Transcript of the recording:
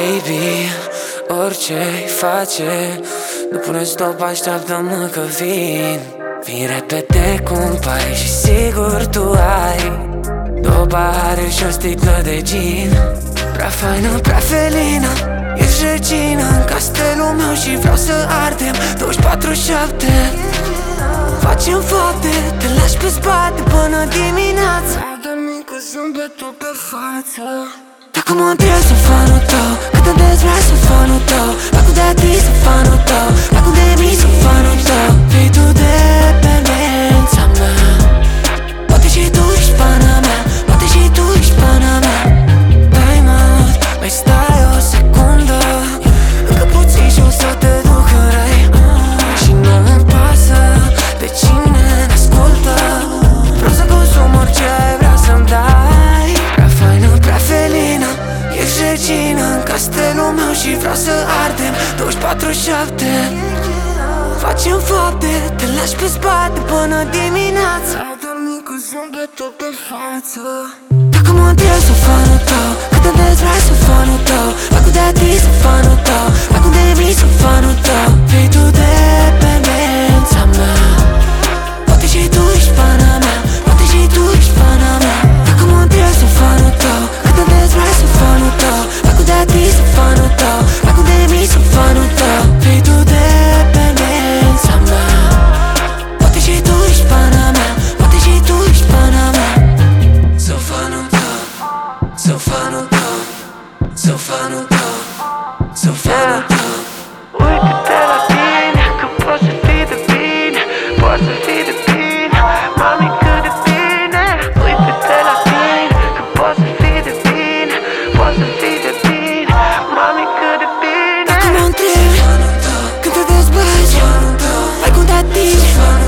Baby, orice-i face, nu pune stop, așteaptă-mă că vin. Vin repede cum pare și sigur tu ai două pahare și o sticlă de gin. Prea faină, prea felină, ești regină în castelul meu și vreau să ardem 24/7. Facem fapte, te lași pe spate până dimineața. Adormi cu zâmbetul pe față. Dacă mă întreb, sunt fanul tău, cât de des vrei, sunt fanul tău. Dacă de ti, sunt fanul tău, dacă de mii, sunt fanul tău. Fii tu dependența mea, poate și tu ești pana mea, poate și tu ești pana mea. Dai mult, mai stai o secundă, încă puțin și o să te duc în rai. Și nu-mi pasă de cine ne ascultă, vreau să consum orice ai vrea să-mi dai. Prea faină, prea felină, ești regină în castelul meu și vreau să ardem 24/7. Facem fapte, te lași pe spate până dimineața. Adormi cu zâmbetul pe față. Dacă mă întreb, sunt fanul tău, cât de des vrei, sunt fanul tău. Dacă de ti, sunt fanul tău, dacă de mii, sunt fanul tău. Fii tu dependența mea, poate și tu ești pana mea, poate și tu ești pana mea. Dacă mă întreb, sunt fanul tău, cât de des vrei, sunt fanul tău. Dacă de ti, sunt fanul tău, dacă de mii, sunt fanul tău. Fii tu dependența mea, poate și tu ești pana mea, poate și tu ești pana mea. Sunt fanul tău, sunt fanul tău, sunt fanul tău, sunt fanul tău. Uite-te la tine, că poți să fii de bine, poți să fii de bine, mami cât de bine. Uite-te la tine, că poți să fii de bine, poți să fii de bine, mami cât de bine. Dacă mă întrebi, când te dezbați, ai cum te atingi,